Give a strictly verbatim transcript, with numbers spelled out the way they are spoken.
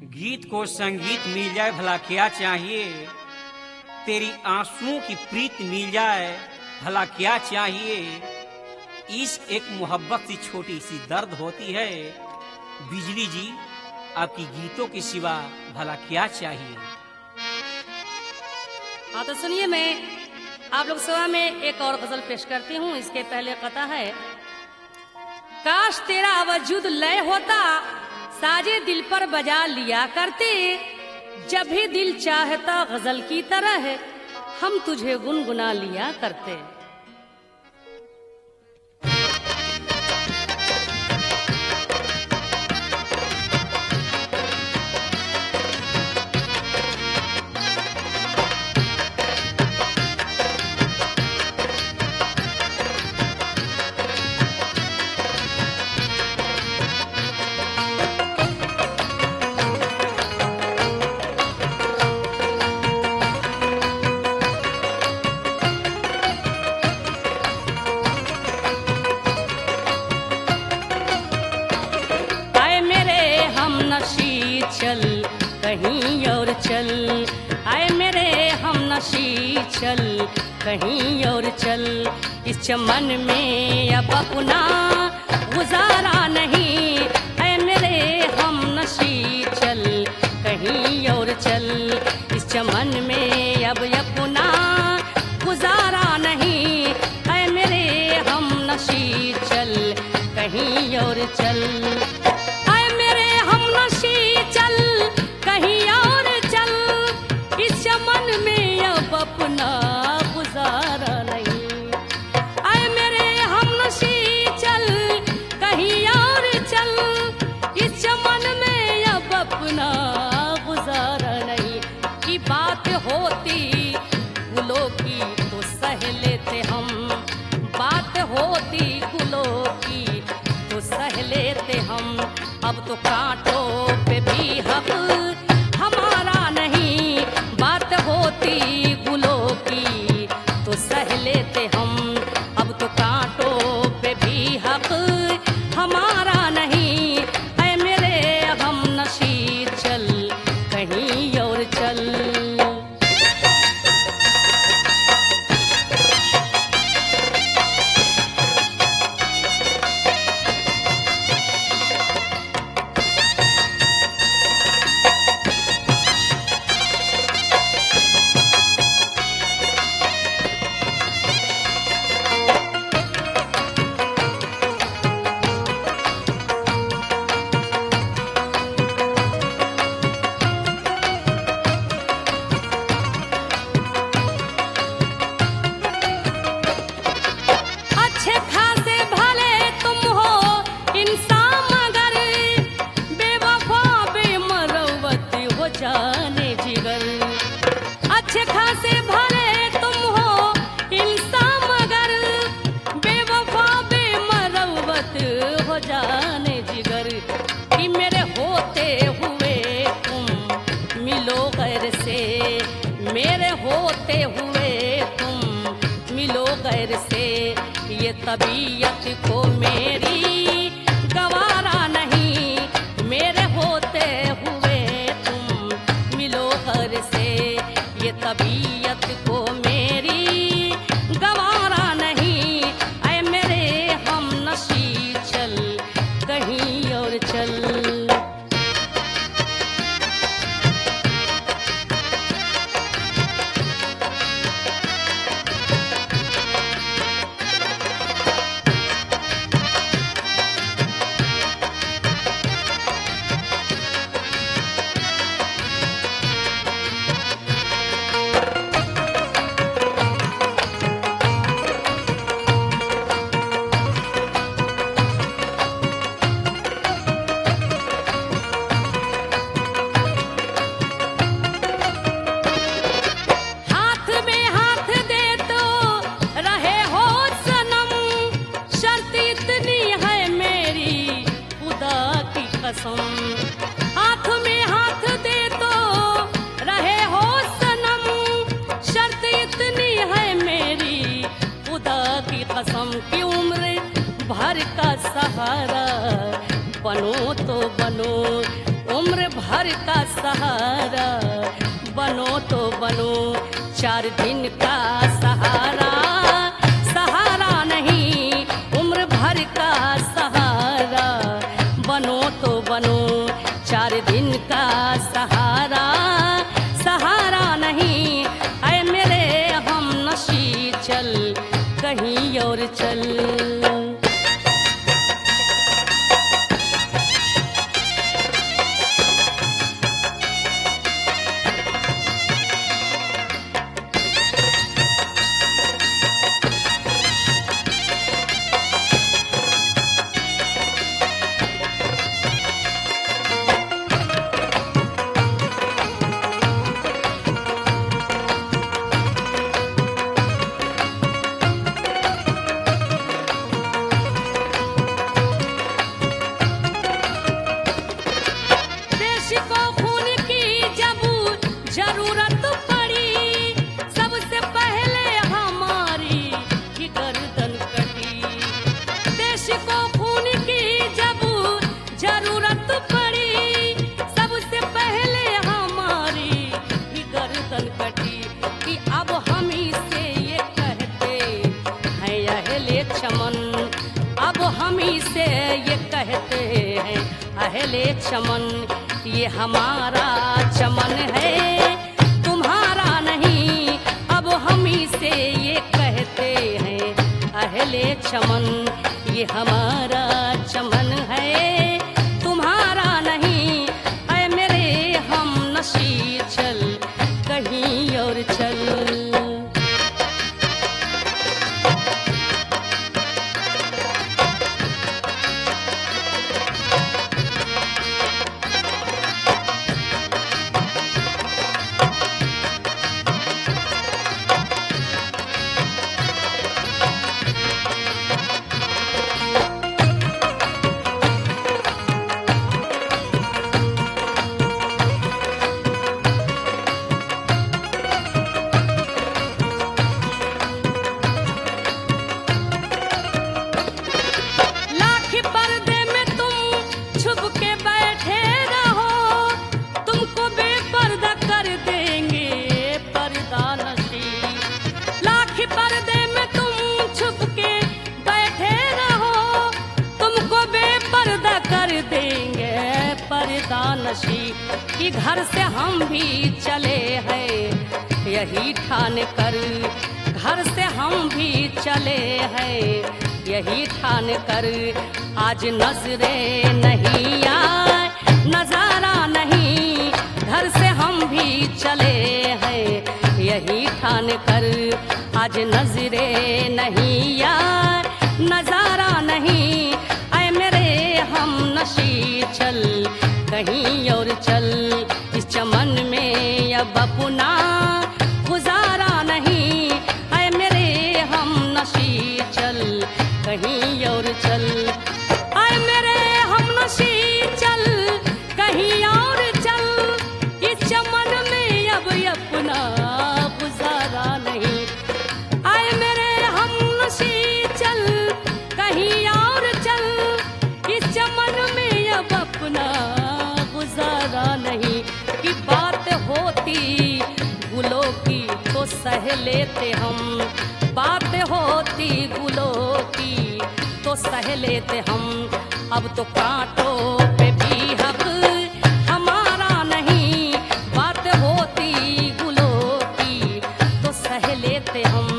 गीत को संगीत मिल जाए भला क्या चाहिए, तेरी आंसुओं की प्रीत मिल जाए भला क्या चाहिए। इश्क एक मोहब्बत सी छोटी सी दर्द होती है। बिजली जी आपकी गीतों के सिवा भला क्या चाहिए। हाँ तो सुनिए, मैं आप लोग सेवा में एक और गजल पेश करती हूँ। इसके पहले कथा है, काश तेरा वजूद लय होता, साजे दिल पर बजा लिया करते, जब भी दिल चाहता गजल की तरह हम तुझे गुनगुना लिया करते। चल कहीं और चल, आए मेरे हम नशी चल कहीं और चल, इस चमन में अब अपना गुजारा नहीं। आए मेरे हम नशी चल कहीं और चल, इस चमन में अब अपना गुजारा नहीं। आए मेरे हम नशी चल कहीं और चल, अपना गुजारा नहीं। आए मेरे हम नशी चल कहीं और चल, इस चमन में अब अपना गुजारा नहीं। की बात होती गुलों की तो सह लेते हम, बात होती गुलों की तो सह लेते हम, अब तो कांटों पे भी हक हमारा नहीं। बात होती गुलों की तो सह लेते हम, अब तो कांटों पे भी हक हमारा नहीं। ऐ मेरे हम नशी चल कहीं और चल। जाने जिगर अच्छे खासे भले तुम हो इंसान, मगर बेवफा बेमरवत हो जाने जिगर। कि मेरे होते हुए तुम मिलो गैर से, मेरे होते हुए तुम मिलो गैर से, ये तबीयत को मेरी गवारा नहीं। मेरे होते हुए से ये तबीयत को मेरी गवारा नहीं। ऐ मेरे हम नशी चल कहीं और चल। हाथ में हाथ दे तो रहे हो सनम, शर्त इतनी है मेरी खुदा की कसम। की उम्र भर का सहारा बनो तो बनो, उम्र भर भर का सहारा, बनो तो बनो चार दिन का सहारा, सहारा नहीं उम्र भर का सहारा, बनो तो बनो चार दिन का सहारा, सहारा नहीं ऐ मेरे हम नशी चल कहीं और चल। से ये कहते हैं अहले चमन, ये हमारा चमन है तुम्हारा नहीं, अब हम ही से ये कहते हैं अहले चमन, ये हमारा चमन है तुम्हारा नहीं, ऐ मेरे हम नशी चल कहीं और चल। नशी कि घर से हम भी चले हैं यही ठान कर, घर से हम भी चले हैं यही ठान कर, आज नजरे नहीं आए नजारा नहीं, घर से हम भी चले हैं यही ठान कर, आज नजरे नहीं आए नजारा नहीं, ऐ मेरे हम नशी चल कहीं और चल, इस चमन में अब अपना गुजारा नहीं, ऐ मेरे हम नशी चल कहीं और चल, ऐ मेरे हम नशी चल कहीं और चल, इस चमन में अब अपना गुजारा नहीं, ऐ मेरे हम नशी चल कहीं और चल, इस चमन में अब अपना गुजारा नहीं, कि बात होती गुलों की तो सह लेते हम, बात होती गुलों की तो सह लेते हम, अब तो कांटों पे भी हक हमारा नहीं, बात होती गुलों की तो सह लेते हम,